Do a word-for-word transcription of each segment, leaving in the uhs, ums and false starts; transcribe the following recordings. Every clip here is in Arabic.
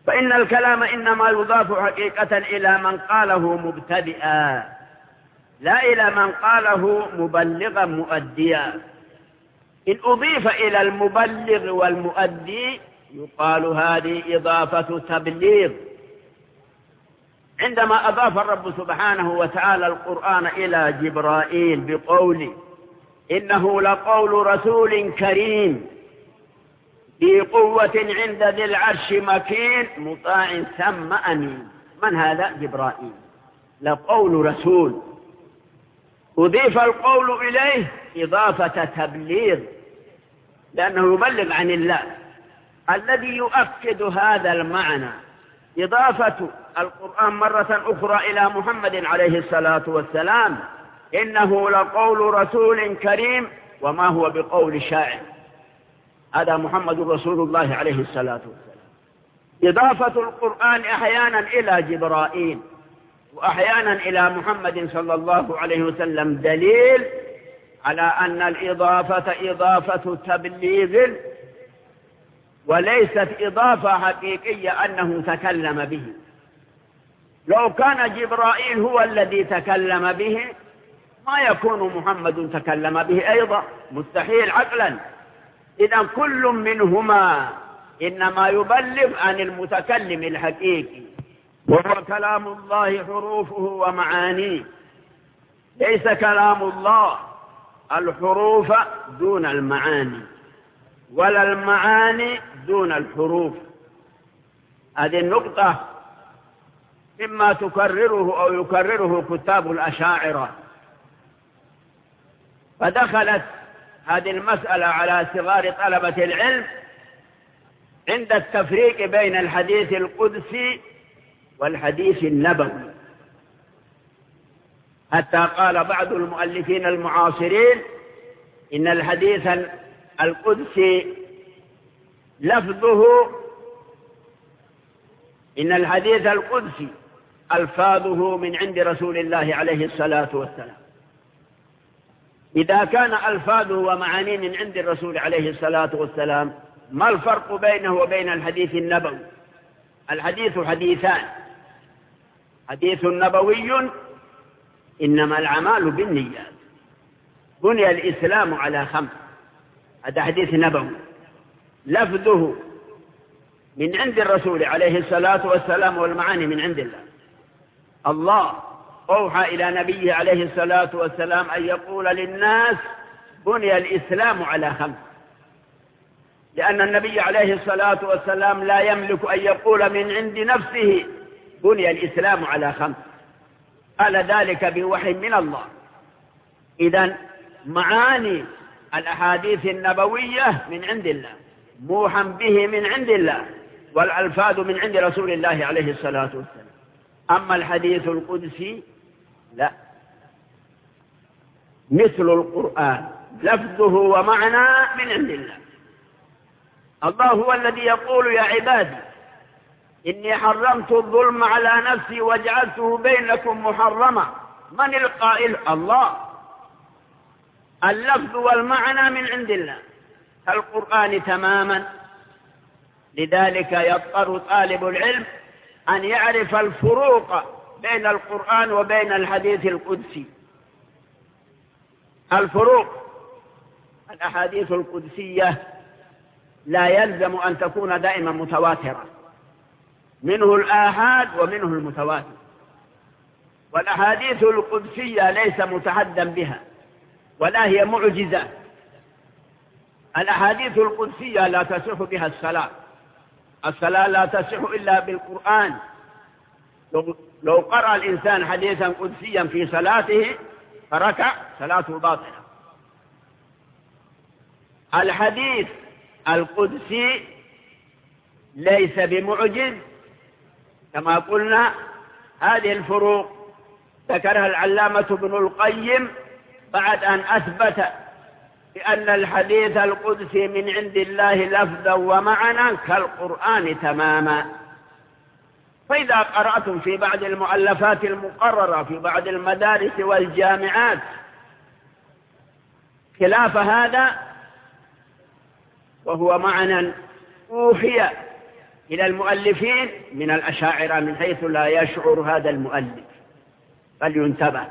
فإن الكلام إنما يضاف حقيقة إلى من قاله مبتدئا لا إلى من قاله مبلغا مؤديا. إن أضيف إلى المبلغ والمؤدي يقال هذه إضافة تبليغ. عندما أضاف الرب سبحانه وتعالى القرآن إلى جبرائيل بقوله إنه لقول رسول كريم ذي قوة عند ذي العرش مكين مطاع ثم أمين، من هذا؟ جبرائيل. لقول رسول أضيف القول إليه إضافة تبليغ لأنه يبلغ عن الله. الذي يؤكد هذا المعنى إضافة القرآن مرة أخرى إلى محمد عليه الصلاة والسلام إنه لقول رسول كريم وما هو بقول شاعر. هذا محمد رسول الله عليه الصلاة والسلام. إضافة القرآن أحيانا إلى جبرائيل وأحيانا إلى محمد صلى الله عليه وسلم دليل على أن الإضافة إضافة تبليغ وليست إضافة حقيقية أنه تكلم به. لو كان جبرائيل هو الذي تكلم به ما يكون محمد تكلم به أيضا، مستحيل عقلا. إذن كل منهما إنما يبلغ عن المتكلم الحقيقي وهو كلام الله حروفه ومعانيه، ليس كلام الله الحروف دون المعاني ولا المعاني دون الحروف. هذه النقطة مما تكرره أو يكرره كتاب الأشاعرة. فدخلت هذه المسألة على صغار طلبة العلم عند التفريق بين الحديث القدسي والحديث النبوي، حتى قال بعض المؤلفين المعاصرين إن الحديث القدسي لفظه إن الحديث القدسي ألفاظه من عند رسول الله عليه الصلاة والسلام. إذا كان ألفاظه ومعانيه من عند الرسول عليه الصلاة والسلام ما الفرق بينه وبين الحديث النبوي؟ الحديث حديثان، حديث نبوي إنما الأعمال بالنيات، بني الإسلام على خمس، هذا حديث نبوي لفظه من عند الرسول عليه الصلاة والسلام والمعاني من عند الله. الله أوحى إلى نبيه عليه الصلاة والسلام أن يقول للناس بني الإسلام على خمس، لأن النبي عليه الصلاة والسلام لا يملك أن يقول من عند نفسه بني الإسلام على خمس، قال ذلك بوحي من الله. إذن معاني الأحاديث النبوية من عند الله، موحى به من عند الله، والألفاظ من عند رسول الله عليه الصلاة والسلام. أما الحديث القدسي لا، مثل القرآن لفظه ومعنى من عند الله. الله هو الذي يقول يا عبادي إني حرمت الظلم على نفسي وجعلته بينكم محرما. من القائل؟ الله. اللفظ والمعنى من عند الله القرآن تماما. لذلك يضطر طالب العلم أن يعرف الفروق بين القرآن وبين الحديث القدسي. الفروق: الأحاديث القدسية لا يلزم أن تكون دائما متواترة، منه الآحاد ومنه المتواتر. والأحاديث القدسية ليس متحدا بها ولا هي معجزة. الأحاديث القدسية لا تصح بها الصلاة، الصلاة لا تصح إلا بالقرآن. لو قرأ الإنسان حديثا قدسيا في صلاته فركع صلاته باطلة. الحديث القدسي ليس بمعجز كما قلنا. هذه الفروق ذكرها العلامة ابن القيم بعد أن أثبت بأن الحديث القدسي من عند الله لفظا ومعنى كالقرآن تماما. فإذا قرأتم في بعض المؤلفات المقررة في بعض المدارس والجامعات خلاف هذا، وهو معنى أوحي إلى المؤلفين من الأشاعرة من حيث لا يشعر هذا المؤلف، فلينتبه.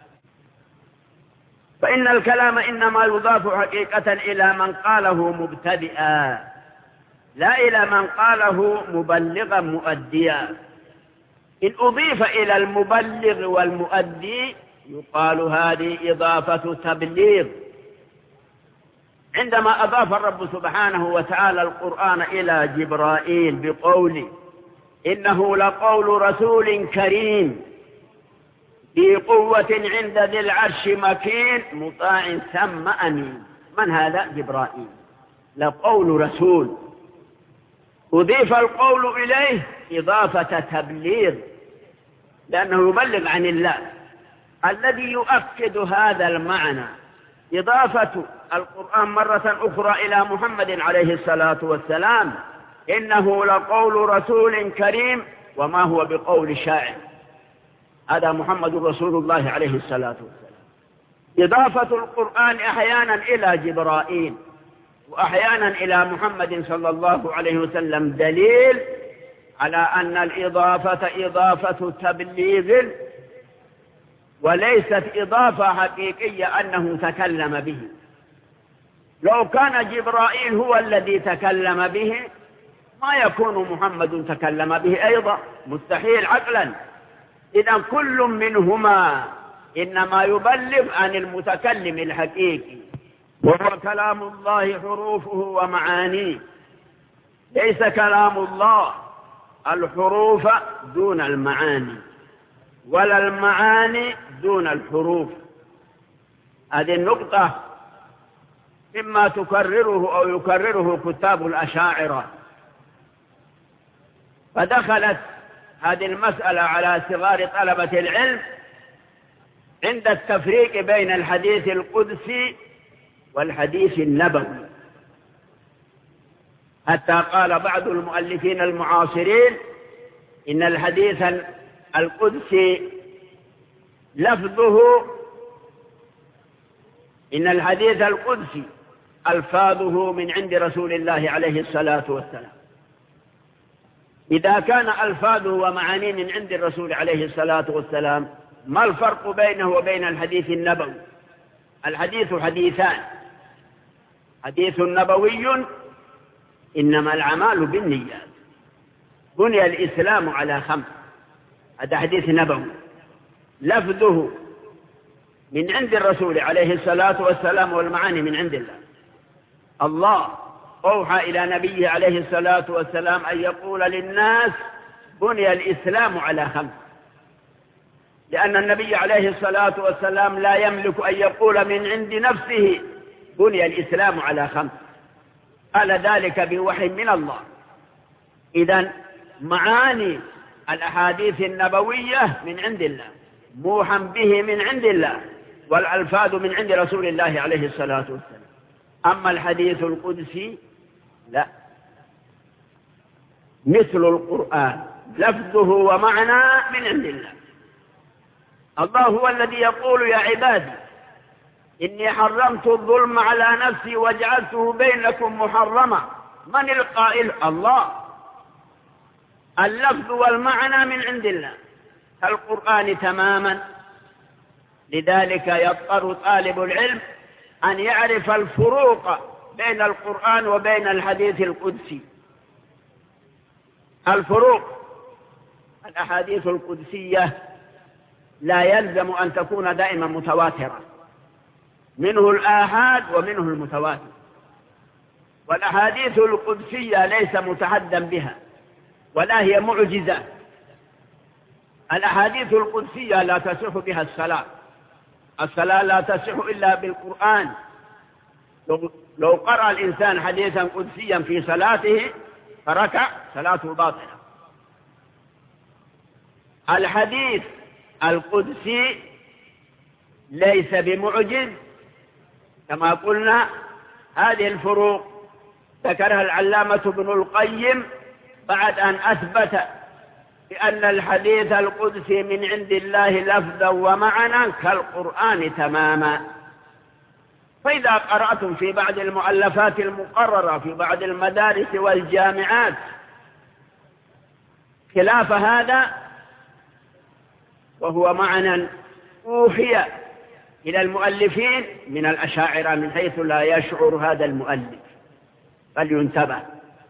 فإن الكلام إنما يضاف حقيقة إلى من قاله مبتدئا، لا إلى من قاله مبلغا مؤديا. إن أضيف إلى المبلغ والمؤدي يقال هذه إضافة تبليغ. عندما أضاف الرب سبحانه وتعالى القرآن إلى جبرائيل بقوله إنه لقول رسول كريم ذي قوة عند ذي العرش مكين مطاع ثم أمين، من هذا؟ جبرائيل. لقول رسول، أضيف القول إليه إضافة تبليغ، لأنه يبلغ عن الله. الذي يؤكد هذا المعنى إضافة القرآن مرة أخرى إلى محمد عليه الصلاة والسلام إنه لقول رسول كريم وما هو بقول شاعر. هذا محمد رسول الله عليه الصلاة والسلام. إضافة القرآن أحيانا إلى جبرائيل وأحيانا إلى محمد صلى الله عليه وسلم دليل على أن الإضافة إضافة تبليغ وليست إضافة حقيقية أنه تكلم به. لو كان جبرائيل هو الذي تكلم به ما يكون محمد تكلم به أيضا، مستحيل عقلا. إذن كل منهما إنما يبلغ عن المتكلم الحقيقي، وهو كلام الله حروفه ومعانيه، ليس كلام الله الحروف دون المعاني ولا المعاني دون الحروف. هذه النقطة مما تكرره أو يكرره كتاب الأشاعرة. فدخلت هذه المسألة على صغار طلبة العلم عند التفريق بين الحديث القدسي والحديث النبوي، حتى قال بعض المؤلفين المعاصرين إن الحديث القدسي لفظه إن الحديث القدسي ألفاظه من عند رسول الله عليه الصلاة والسلام. إذا كان ألفاظه ومعانيه من عند الرسول عليه الصلاة والسلام ما الفرق بينه وبين الحديث النبوي؟ الحديث حديثان، حديث نبوي إنما الأعمال بالنيات، بني الإسلام على خمس، هذا حديث نبوي لفظه من عند الرسول عليه الصلاة والسلام والمعاني من عند الله. الله أوحى إلى نبيه عليه الصلاة والسلام أن يقول للناس بني الإسلام على خمس، لأن النبي عليه الصلاة والسلام لا يملك أن يقول من عند نفسه بني الإسلام على خمس، قال ذلك بوحي من الله. إذن معاني الأحاديث النبوية من عند الله، موحى به من عند الله، والألفاظ من عند رسول الله عليه الصلاة والسلام. أما الحديث القدسي لا، مثل القرآن لفظه ومعنى من عند الله. الله هو الذي يقول يا عبادي إني حرمت الظلم على نفسي وجعلته بينكم محرما. من القائل؟ الله. اللفظ والمعنى من عند الله كالقرآن تماما. لذلك يضطر طالب العلم أن يعرف الفروق بين القرآن وبين الحديث القدسي. الفروق: الأحاديث القدسية لا يلزم أن تكون دائما متواترة، منه الآحاد ومنه المتواتر. والأحاديث القدسية ليس متحدا بها ولا هي معجزة. الأحاديث القدسية لا تصح بها الصلاة، الصلاة لا تصح إلا بالقرآن. لو قرأ الإنسان حديثا قدسيا في صلاته فركع صلاته باطلة. الحديث القدسي ليس بمعجز كما قلنا. هذه الفروق ذكرها العلامة ابن القيم بعد أن أثبت بأن الحديث القدسي من عند الله لفظا ومعنى كالقرآن تماما. فإذا قرأتم في بعض المؤلفات المقررة في بعض المدارس والجامعات خلاف هذا، وهو معنى أوحي إلى المؤلفين من الأشاعرة من حيث لا يشعر هذا المؤلف، فلينتبه.